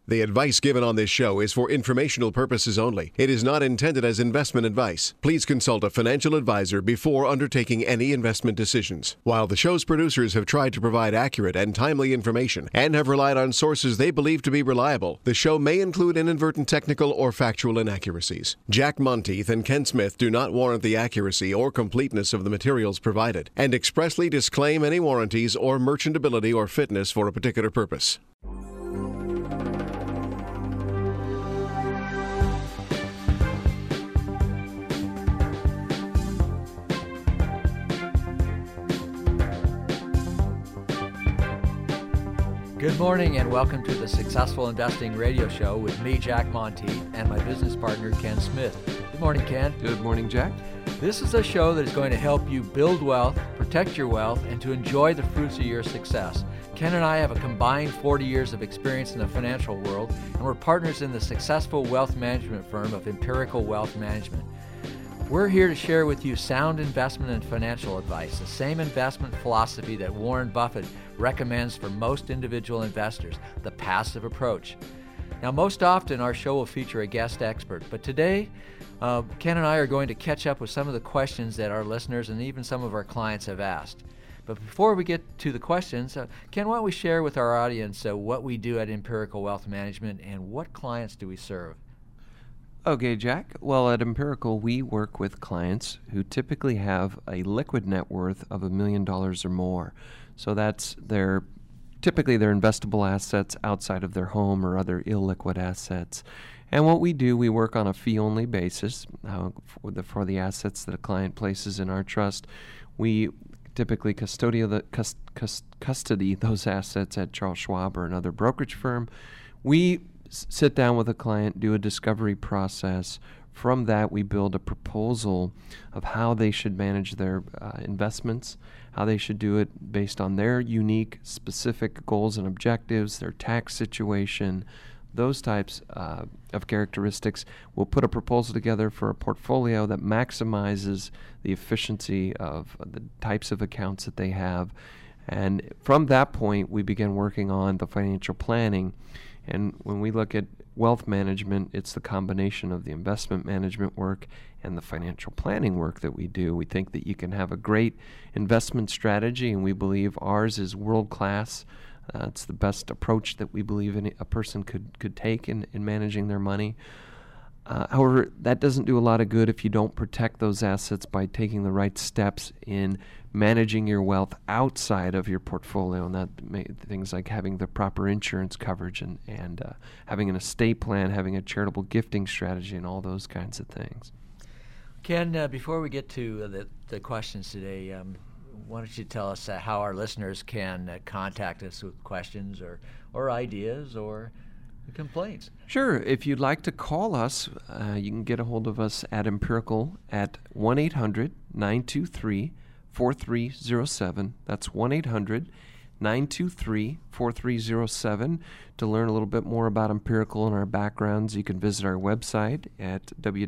The advice given on this show is for informational purposes only. It is not intended as investment advice. Please consult a financial advisor before undertaking any investment decisions. While the show's producers have tried to provide accurate and timely information and have relied on sources they believe to be reliable, the show may include inadvertent technical or factual inaccuracies. Jack Monteith and Ken Smith do not warrant the accuracy or completeness of the materials provided and expressly disclaim any warranties or merchantability or fitness for a particular purpose. Good morning and welcome to the Successful Investing Radio Show with me, Jack Monteith, and my business partner, Ken Smith. Good morning, Ken. Good morning, Jack. This is a show that is going to help you build wealth, protect your wealth, and to enjoy the fruits of your success. Ken and I have a combined 40 years of experience in the financial world, and we're partners in the successful wealth management firm of Empirical Wealth Management. We're here to share with you sound investment and financial advice, the same investment philosophy that Warren Buffett recommends for most individual investors, the passive approach. Now, most often our show will feature a guest expert, but today Ken and I are going to catch up with some of the questions that our listeners and even some of our clients have asked. But before we get to the questions, Ken, why don't we share with our audience what we do at Empirical Wealth Management and what clients do we serve? Okay, Jack. Well, at Empirical, we work with clients who typically have a liquid net worth of $1 million or more. So that's typically their investable assets outside of their home or other illiquid assets. And what we do, we work on a fee-only basis for the assets that a client places in our trust. We typically custody those assets at Charles Schwab or another brokerage firm. We sit down with a client, do a discovery process. From that, we build a proposal of how they should manage their investments, how they should do it based on their unique, specific goals and objectives, their tax situation, those types of characteristics. We'll put a proposal together for a portfolio that maximizes the efficiency of the types of accounts that they have. And from that point, we begin working on the financial planning. And when we look at wealth management, it's the combination of the investment management work and the financial planning work that we do. We think that you can have a great investment strategy, and we believe ours is world-class. It's the best approach that we believe a person could take in managing their money. However, that doesn't do a lot of good if you don't protect those assets by taking the right steps in managing your wealth outside of your portfolio, and that things like having the proper insurance coverage and having an estate plan, having a charitable gifting strategy, and all those kinds of things. Ken, before we get to the questions today, why don't you tell us how our listeners can contact us with questions or ideas or complaints? Sure. If you'd like to call us, you can get a hold of us at Empirical at 1-800-923-4307. That's 1-800-923-4307. To learn a little bit more about Empirical and our backgrounds, you can visit our website at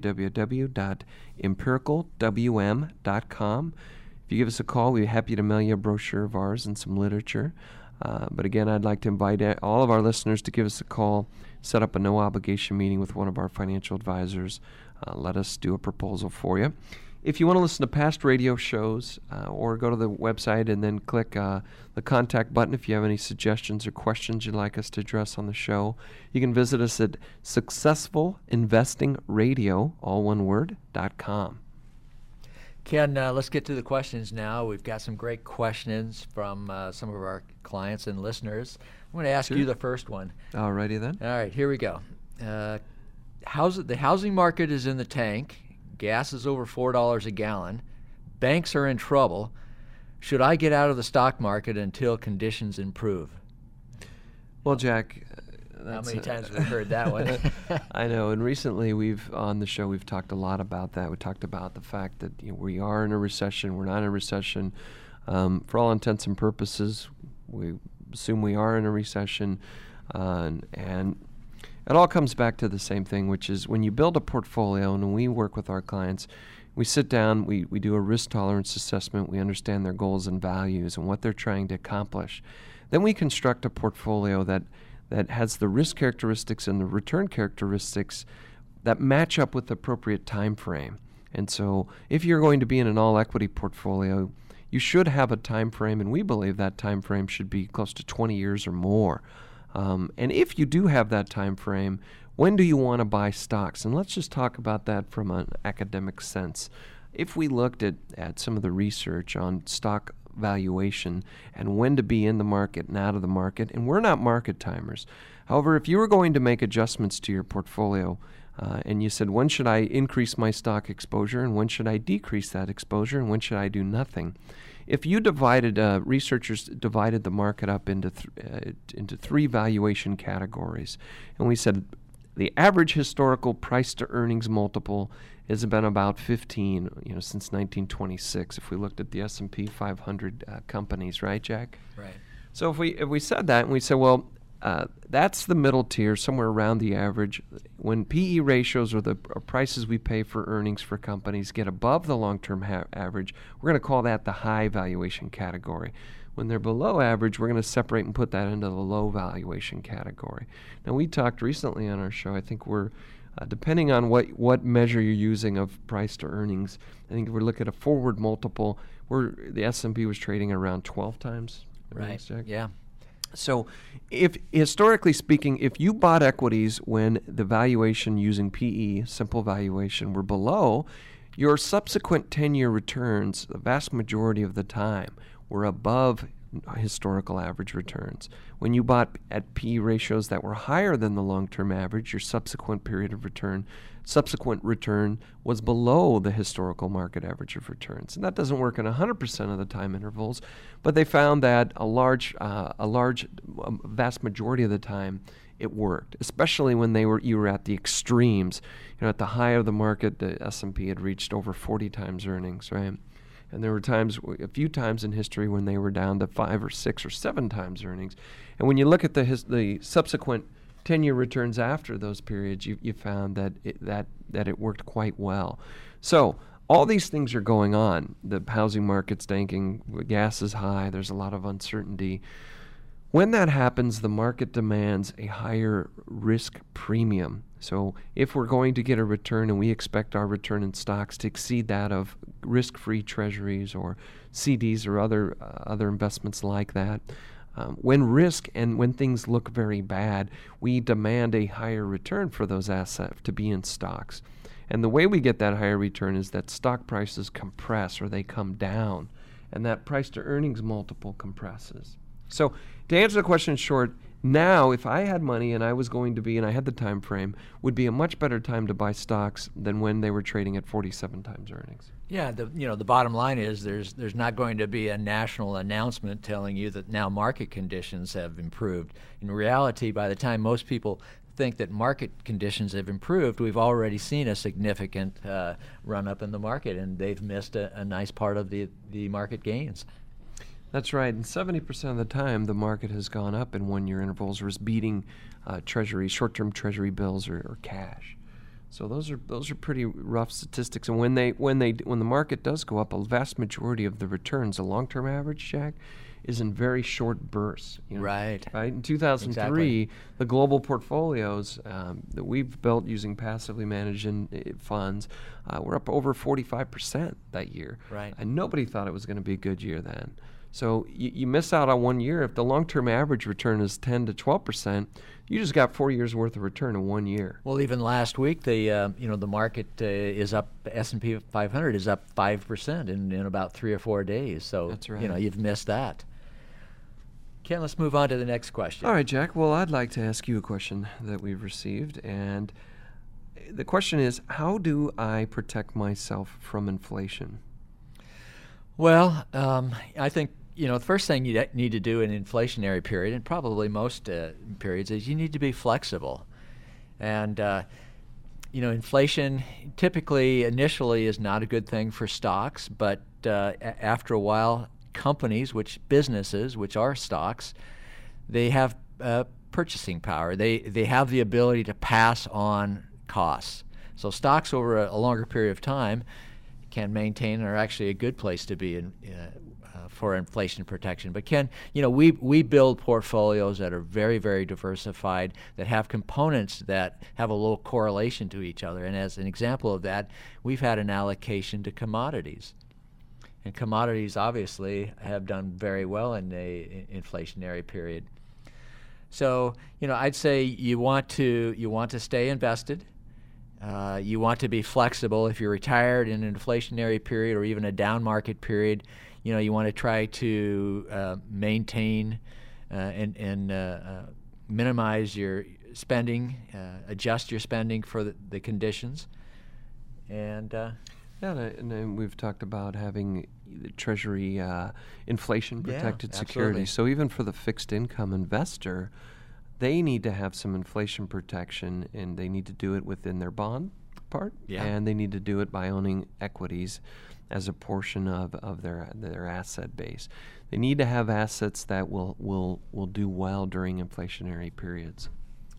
www.empiricalwm.com. If you give us a call, we'd be happy to mail you a brochure of ours and some literature. But again, I'd like to invite all of our listeners to give us a call, set up a no-obligation meeting with one of our financial advisors. Let us do a proposal for you. If you want to listen to past radio shows, or go to the website and then click the contact button if you have any suggestions or questions you'd like us to address on the show, you can visit us at successfulinvestingradio, all one word, .com. Ken, let's get to the questions now. We've got some great questions from some of our clients and listeners. I'm going to ask you the first one. All righty then. All right, here we go. The housing market is in the tank. Gas is over $4 a gallon. Banks are in trouble. Should I get out of the stock market until conditions improve? Well, Jack, how many times have we heard that one? I know, and recently on the show we've talked a lot about that. We talked about the fact that we are in a recession, we're not in a recession. For all intents and purposes, we assume we are in a recession, and it all comes back to the same thing, which is when you build a portfolio, and when we work with our clients, we sit down, we do a risk tolerance assessment, we understand their goals and values and what they're trying to accomplish. Then we construct a portfolio that that has the risk characteristics and the return characteristics that match up with the appropriate time frame. And so if you're going to be in an all-equity portfolio, you should have a time frame, and we believe that time frame should be close to 20 years or more. And if you do have that time frame, when do you want to buy stocks? And let's just talk about that from an academic sense. If we looked at some of the research on stock valuation and when to be in the market and out of the market, and we're not market timers. However, if you were going to make adjustments to your portfolio, and you said, when should I increase my stock exposure and when should I decrease that exposure and when should I do nothing? If you researchers divided the market up into three valuation categories, and we said the average historical price to earnings multiple has been about 15, since 1926. If we looked at the S&P 500 companies, right, Jack? Right. So if we said that and we said, well, that's the middle tier, somewhere around the average. When PE ratios or the prices we pay for earnings for companies get above the long-term average, we're going to call that the high valuation category. When they're below average, we're going to separate and put that into the low valuation category. Now, we talked recently on our show, I think we're, depending on what measure you're using of price to earnings, I think if we look at a forward multiple, the S&P was trading around 12 times. Right, yeah. So if historically speaking, if you bought equities when the valuation using PE, simple valuation, were below, your subsequent 10-year returns, the vast majority of the time, were above historical average returns. When you bought at PE ratios that were higher than the long-term average, your subsequent return was below the historical market average of returns. And that doesn't work in 100% of the time intervals, but they found that vast majority of the time it worked, especially when you were at the extremes. At the high of the market, the S&P had reached over 40 times earnings, right? And there were a few times in history when they were down to 5 or 6 or 7 times earnings. And when you look at the subsequent 10-year returns after those periods, you found that it worked quite well. So all these things are going on. The housing market's tanking, gas is high, there's a lot of uncertainty. When that happens, the market demands a higher risk premium. So if we're going to get a return and we expect our return in stocks to exceed that of risk-free treasuries or CDs or other investments like that, when things look very bad, we demand a higher return for those assets to be in stocks. And the way we get that higher return is that stock prices compress or they come down, and that price to earnings multiple compresses. So to answer the question short, now if I had money and I was going to be, and I had the time frame, would be a much better time to buy stocks than when they were trading at 47 times earnings. Yeah, the bottom line is there's not going to be a national announcement telling you that now market conditions have improved. In reality, by the time most people think that market conditions have improved, we've already seen a significant run up in the market, and they've missed a nice part of the market gains. That's right, and 70% of the time the market has gone up in one-year intervals or is beating short-term treasury bills or cash. So those are pretty rough statistics. And when the market does go up, a vast majority of the returns, a long-term average, Jack, is in very short bursts. Right. In 2003, the global portfolios that we've built using passively managed funds were up over 45% that year. Right. And nobody thought it was going to be a good year then. So you miss out on 1 year. If the long-term average return is 10 to 12%, you just got 4 years worth of return in 1 year. Well, even last week, the market is up. S&P 500 is up 5% in about 3 or 4 days. So that's right. You've missed that. Ken, let's move on to the next question. All right, Jack. Well, I'd like to ask you a question that we've received, and the question is, how do I protect myself from inflation? Well, I think the first thing you need to do in an inflationary period, and probably most periods, is you need to be flexible. And inflation typically initially is not a good thing for stocks, but after a while, businesses, which are stocks, they have purchasing power. They have the ability to pass on costs. So stocks over a longer period of time can maintain, are actually a good place to be for inflation protection. But Ken, we build portfolios that are very, very diversified, that have components that have a little correlation to each other. And as an example of that, we've had an allocation to commodities. And commodities obviously have done very well in the inflationary period. So, I'd say you want to stay invested. You want to be flexible. If you're retired in an inflationary period or even a down market period, you want to try to maintain and minimize your spending, adjust your spending for the conditions. And and we've talked about having the Treasury inflation-protected securities. So even for the fixed income investor, they need to have some inflation protection, and they need to do it within their bond part, and they need to do it by owning equities as a portion of their asset base. They need to have assets that will do well during inflationary periods.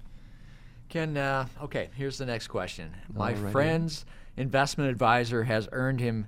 Ken, okay, here's the next question. My friend's investment advisor has earned him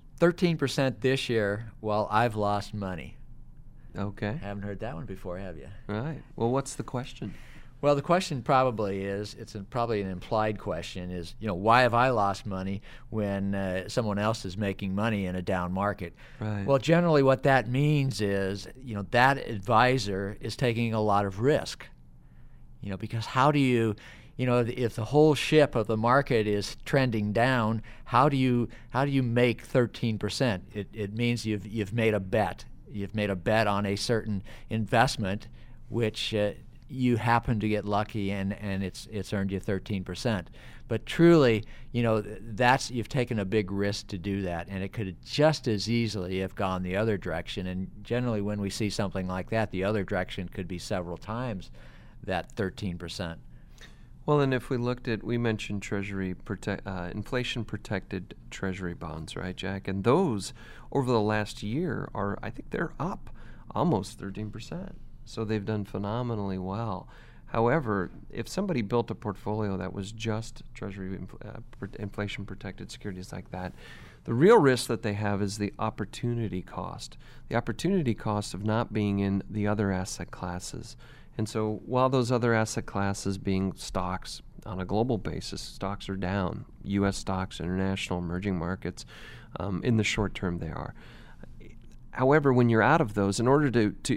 13% this year while I've lost money. Okay. Haven't heard that one before, have you? Right. Well, what's the question? Well, the question probably is, probably an implied question, is, why have I lost money when someone else is making money in a down market? Right. Well, generally what that means is, that advisor is taking a lot of risk. Because how do you, if the whole ship of the market is trending down, how do you make 13%? It means you've made a bet. You've made a bet on a certain investment, which you happen to get lucky and it's earned you 13%. But truly, you've taken a big risk to do that, and it could just as easily have gone the other direction. And generally, when we see something like that, the other direction could be several times that 13%. Well, and if we mentioned Treasury inflation-protected Treasury bonds, right, Jack? And those, over the last year, I think they're up almost 13%. So they've done phenomenally well. However, if somebody built a portfolio that was just Treasury inflation-protected securities like that, the real risk that they have is the opportunity cost. The opportunity cost of not being in the other asset classes. And so while those other asset classes being stocks on a global basis, stocks are down, U.S. stocks, international, emerging markets, in the short term they are. However, when you're out of those, in order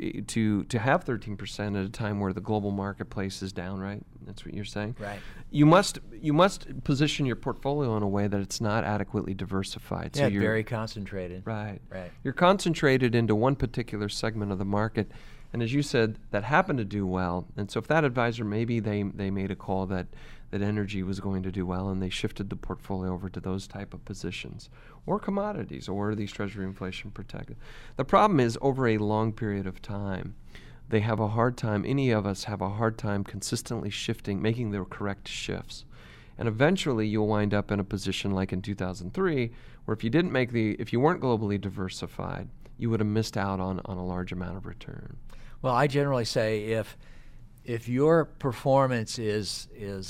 to have 13% at a time where the global marketplace is down, right? That's what you're saying? Right. You must position your portfolio in a way that it's not adequately diversified. Yeah, so you're very concentrated. Right. Right. You're concentrated into one particular segment of the market. And as you said, that happened to do well. And so if that advisor, maybe they made a call that energy was going to do well, and they shifted the portfolio over to those type of positions, or commodities, or these Treasury inflation protected. The problem is, over a long period of time, they have a hard time, any of us have a hard time consistently shifting, making the correct shifts. And eventually you'll wind up in a position like in 2003, where if you weren't globally diversified, you would have missed out on a large amount of return. Well, I generally say if your performance is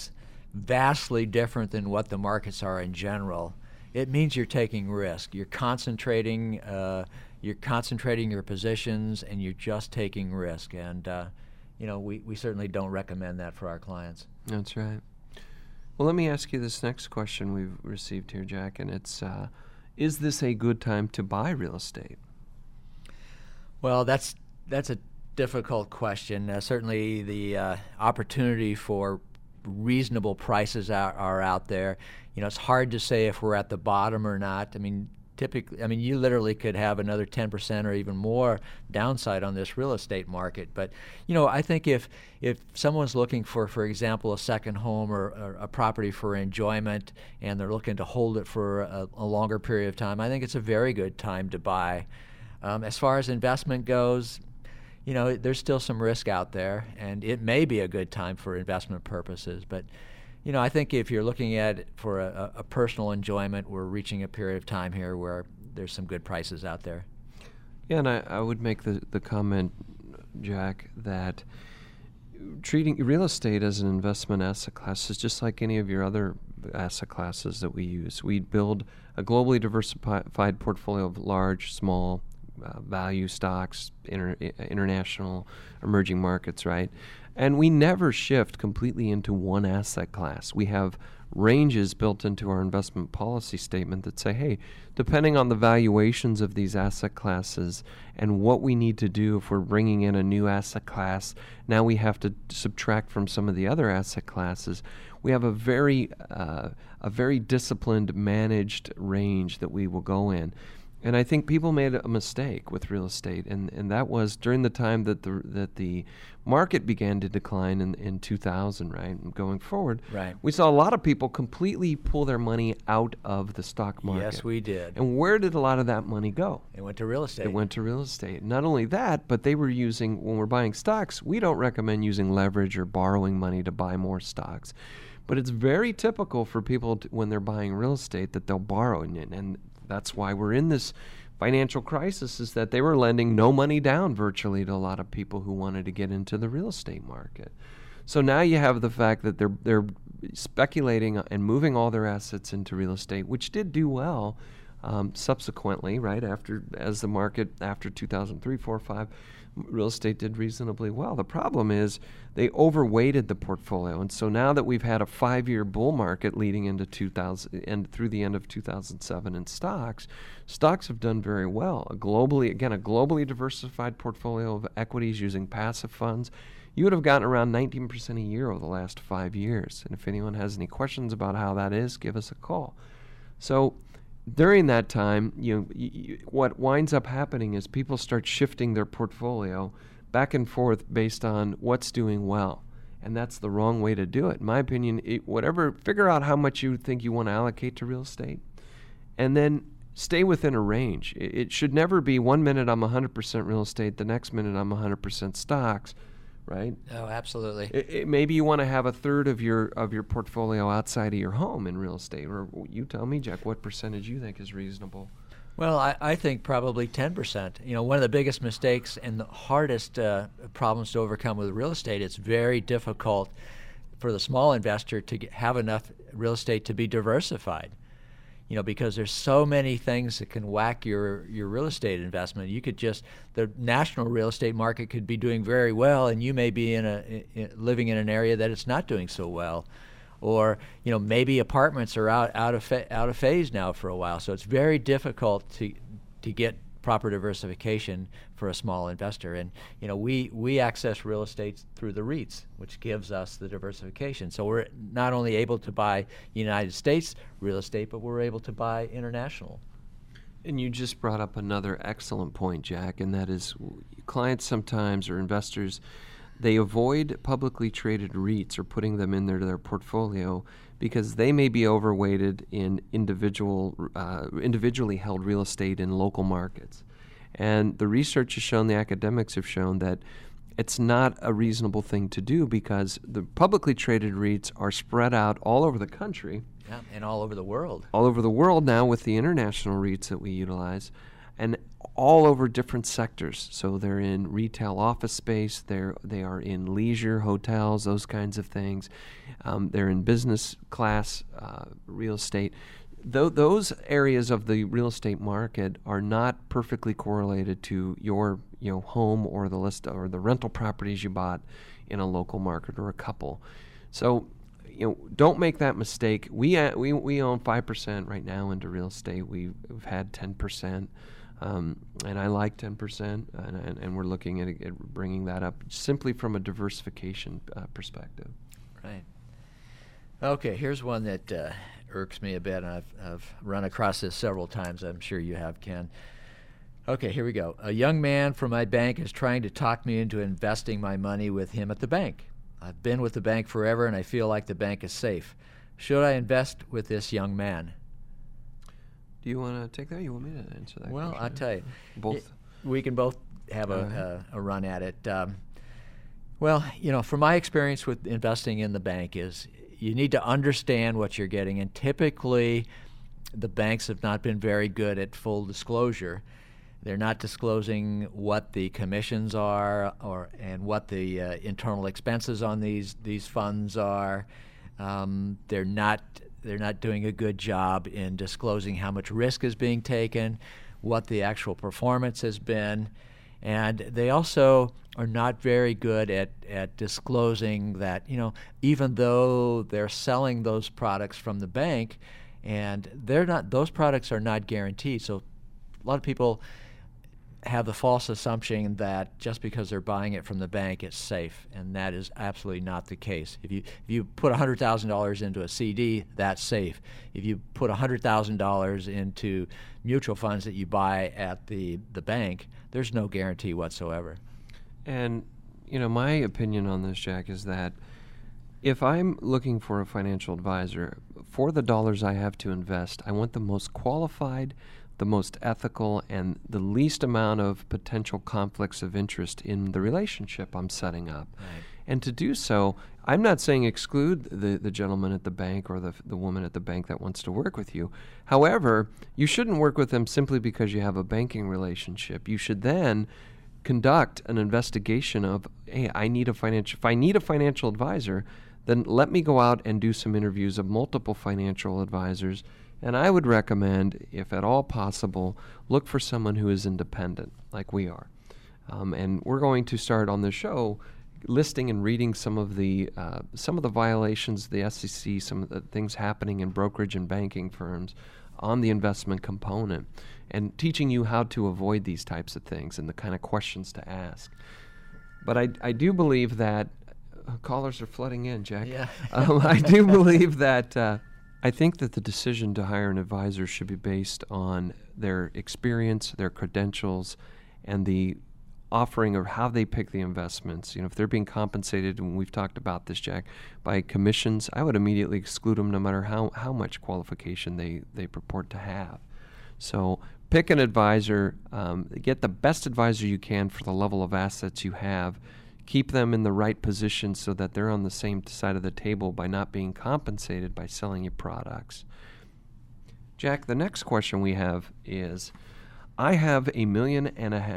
vastly different than what the markets are in general, it means you're taking risk. You're concentrating your positions, and you're just taking risk. And we certainly don't recommend that for our clients. That's right. Well, let me ask you this next question we've received here, Jack, and it's: is this a good time to buy real estate? Well, that's a difficult question. Certainly, the opportunity for reasonable prices are out there. It's hard to say if we're at the bottom or not. Typically, you literally could have another 10% or even more downside on this real estate market. But, I think if someone's looking for example, a second home or a property for enjoyment, and they're looking to hold it for a longer period of time, I think it's a very good time to buy. As far as investment goes, there's still some risk out there, and it may be a good time for investment purposes. But, I think if you're looking at it for a personal enjoyment, we're reaching a period of time here where there's some good prices out there. Yeah, and I would make the comment, Jack, that treating real estate as an investment asset class is just like any of your other asset classes that we use. We build a globally diversified portfolio of large, small, value stocks, international emerging markets, right? And we never shift completely into one asset class. We have ranges built into our investment policy statement that say, hey, depending on the valuations of these asset classes and what we need to do if we're bringing in a new asset class, now we have to subtract from some of the other asset classes. We have a very disciplined, managed range that we will go in. And I think people made a mistake with real estate, and that was during the time that the market began to decline in 2000, right? And going forward, right, we saw a lot of people completely pull their money out of the stock market. Yes, we did. And where did a lot of that money go? It went to real estate. It went to real estate. Not only that, but they were using, when we're buying stocks, we don't recommend using leverage or borrowing money to buy more stocks. But it's very typical for people when they're buying real estate that they'll borrow, and that's why we're in this financial crisis, is that they were lending no money down virtually to a lot of people who wanted to get into the real estate market. So now you have the fact that they're speculating and moving all their assets into real estate, which did do well subsequently, right? As the market after 2003, 4, 5, real estate did reasonably well. The problem is they overweighted the portfolio, and so now that we've had a 5-year bull market leading into 2000 and through the end of 2007 in stocks have done very well. A globally diversified portfolio of equities using passive funds, you would have gotten around 19% a year over the last 5 years. And if anyone has any questions about how that is, give us a call. So during that time, what winds up happening is people start shifting their portfolio back and forth based on what's doing well, and that's the wrong way to do it. In my opinion, figure out how much you think you want to allocate to real estate, and then stay within a range. It should never be 1 minute I'm 100% real estate, the next minute I'm 100% stocks. Right? Oh, absolutely. Maybe you want to have a third of your portfolio outside of your home in real estate, or you tell me, Jack, what percentage you think is reasonable? Well, I think probably 10%. One of the biggest mistakes and the hardest problems to overcome with real estate, it's very difficult for the small investor to have enough real estate to be diversified. Because there's so many things that can whack your real estate investment. The national real estate market could be doing very well, and you may be living in an area that it's not doing so well, or maybe apartments are out of phase now for a while. So it's very difficult to get proper diversification for a small investor. And we access real estate through the REITs, which gives us the diversification. So we're not only able to buy United States real estate, but we're able to buy international. And you just brought up another excellent point, Jack, and that is clients sometimes, or investors, they avoid publicly traded REITs or putting them in their portfolio because they may be overweighted in individually held real estate in local markets. And the research has shown, the academics have shown, that it's not a reasonable thing to do because the publicly traded REITs are spread out all over the country. Yeah, and all over the world. All over the world now with the international REITs that we utilize, and all over different sectors. So they're in retail office space, they are in leisure, hotels, those kinds of things. They're in business class real estate. Those areas of the real estate market are not perfectly correlated to your home or the list or the rental properties you bought in a local market or a couple. So don't make that mistake. We own 5% right now into real estate. We've had 10%. And I like 10%, and we're looking at bringing that up simply from a diversification perspective. Right. Okay, here's one that irks me a bit, and I've run across this several times. I'm sure you have, Ken. Okay, here we go. A young man from my bank is trying to talk me into investing my money with him at the bank. I've been with the bank forever, and I feel like the bank is safe. Should I invest with this young man? Do you want to take that, or you want me to answer that? Well, question? I'll tell you. Both? We can both have a run at it. Well, from my experience with investing in the bank is you need to understand what you're getting, and typically the banks have not been very good at full disclosure. They're not disclosing what the commissions are and what the internal expenses on these funds are. They're not doing a good job in disclosing how much risk is being taken. what the actual performance has been. And they also are not very good at disclosing that, even though they're selling those products from the bank, and those products are not guaranteed. So a lot of people have the false assumption that just because they're buying it from the bank, it's safe, and that is absolutely not the case. If you put $100,000 into a CD, that's safe. If you put $100,000 into mutual funds that you buy at the bank, there's no guarantee whatsoever. And my opinion on this, Jack, is that if I'm looking for a financial advisor, for the dollars I have to invest, I want the most qualified, the most ethical, and the least amount of potential conflicts of interest in the relationship I'm setting up. Right. And to do so, I'm not saying exclude the gentleman at the bank or the woman at the bank that wants to work with you. However, you shouldn't work with them simply because you have a banking relationship. You should then conduct an investigation of, hey, if I need a financial advisor, then let me go out and do some interviews of multiple financial advisors. And I would recommend, if at all possible, look for someone who is independent, like we are. And we're going to start on the show listing and reading some of the violations of the SEC, some of the things happening in brokerage and banking firms on the investment component, and teaching you how to avoid these types of things and the kind of questions to ask. But I do believe that callers are flooding in, Jack. Yeah. I do believe that I think that the decision to hire an advisor should be based on their experience, their credentials, and the offering of how they pick the investments. If they're being compensated, and we've talked about this, Jack, by commissions, I would immediately exclude them no matter how much qualification they purport to have. So pick an advisor, get the best advisor you can for the level of assets you have, keep them in the right position so that they're on the same side of the table by not being compensated by selling you products. Jack, the next question we have is, I have $1.5 million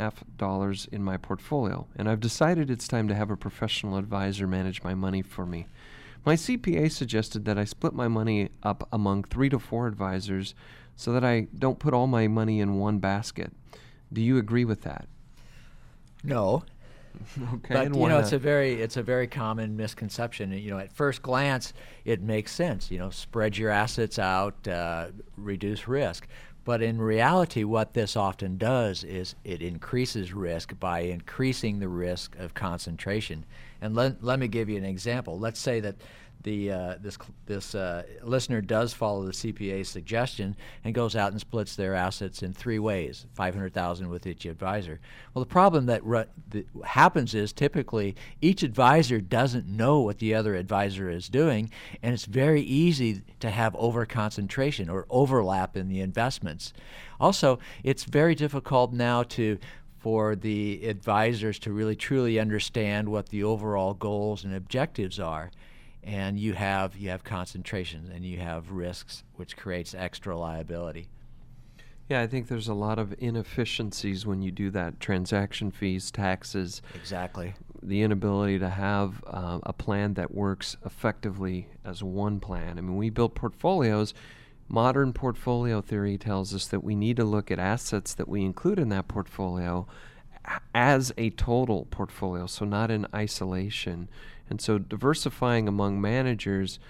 in my portfolio, and I've decided it's time to have a professional advisor manage my money for me. My CPA suggested that I split my money up among 3 to 4 advisors so that I don't put all my money in one basket. Do you agree with that? No. Okay. But and why not? it's a very common misconception. At first glance, it makes sense. Spread your assets out, reduce risk. But in reality, what this often does is it increases risk by increasing the risk of concentration. And let me give you an example. Let's say that this listener does follow the CPA's suggestion and goes out and splits their assets in 3 ways, $500,000 with each advisor. Well, the problem that happens is typically each advisor doesn't know what the other advisor is doing, and it's very easy to have over-concentration or overlap in the investments. Also, it's very difficult now for the advisors to really truly understand what the overall goals and objectives are. And you have concentration and you have risks, which creates extra liability. Yeah, I think there's a lot of inefficiencies when you do that. Transaction fees, taxes. Exactly. The inability to have a plan that works effectively as one plan. I mean, we build portfolios. Modern portfolio theory tells us that we need to look at assets that we include in that portfolio as a total portfolio, so not in isolation. And so diversifying among managers,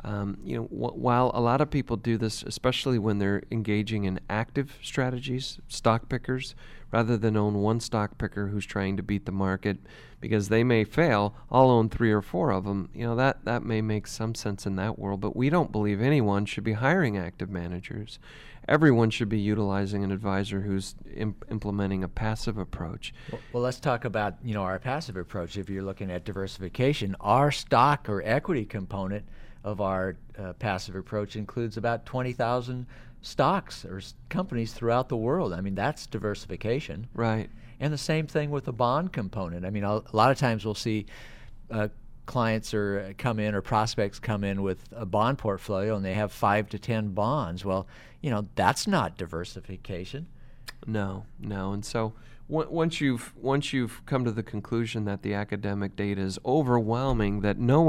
while a lot of people do this, especially when they're engaging in active strategies, stock pickers, rather than own one stock picker who's trying to beat the market, because they may fail, I'll own 3 or 4 of them. That may make some sense in that world, but we don't believe anyone should be hiring active managers. Everyone should be utilizing an advisor who's implementing a passive approach. Well, let's talk about our passive approach. If you're looking at diversification, our stock or equity component of our passive approach includes about 20,000 stocks or companies throughout the world. I mean, that's diversification. Right. And the same thing with the bond component. I mean, a lot of times we'll see clients come in or prospects come in with a bond portfolio and they have 5 to 10 bonds. Well, that's not diversification. No. And so once you've come to the conclusion that the academic data is overwhelming, that no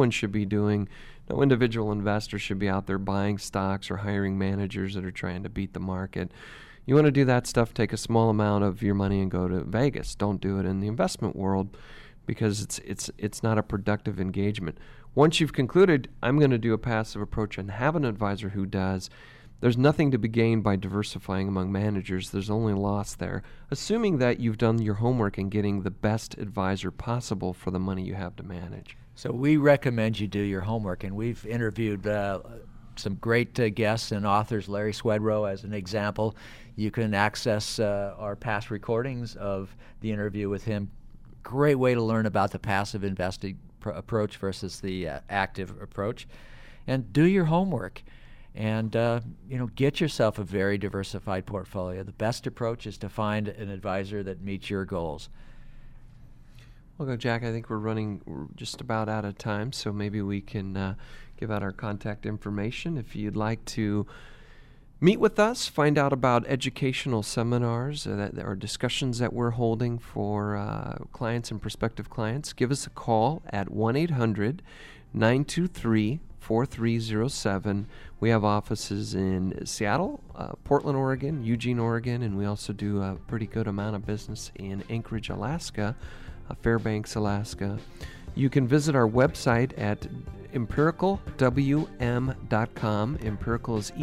individual investor should be out there buying stocks or hiring managers that are trying to beat the market, You want to do that stuff, take a small amount of your money and go to Vegas. Don't do it in the investment world because it's not a productive engagement. Once you've concluded, I'm going to do a passive approach and have an advisor who does, there's nothing to be gained by diversifying among managers. There's only loss there, assuming that you've done your homework and getting the best advisor possible for the money you have to manage. So we recommend you do your homework, and we've interviewed some great guests and authors, Larry Swedroe as an example. You can access our past recordings of the interview with him. Great way to learn about the passive investing approach versus the active approach. And do your homework. And get yourself a very diversified portfolio. The best approach is to find an advisor that meets your goals. Well, Jack, I think we're just about out of time, so maybe we can give out our contact information. If you'd like to meet with us, find out about educational seminars or discussions that we're holding for clients and prospective clients, give us a call at 1-800-923-4307. We have offices in Seattle, Portland, Oregon, Eugene, Oregon, and we also do a pretty good amount of business in Anchorage, Alaska, Fairbanks, Alaska. You can visit our website at empiricalwm.com. Empirical is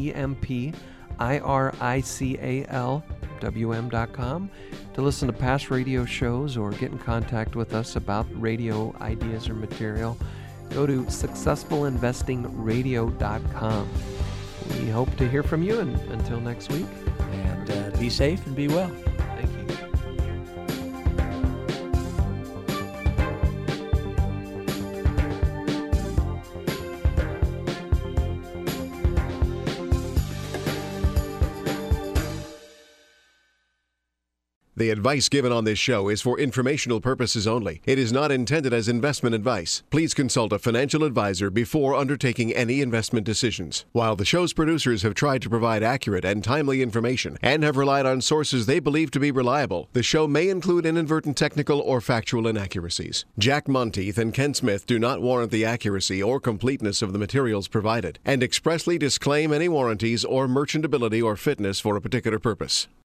EMPIRICALWM.com. To listen to past radio shows or get in contact with us about radio ideas or material, go to successfulinvestingradio.com. We hope to hear from you, and until next week. And be safe and be well. Thank you. The advice given on this show is for informational purposes only. It is not intended as investment advice. Please consult a financial advisor before undertaking any investment decisions. While the show's producers have tried to provide accurate and timely information and have relied on sources they believe to be reliable, the show may include inadvertent technical or factual inaccuracies. Jack Monteith and Ken Smith do not warrant the accuracy or completeness of the materials provided and expressly disclaim any warranties or merchantability or fitness for a particular purpose.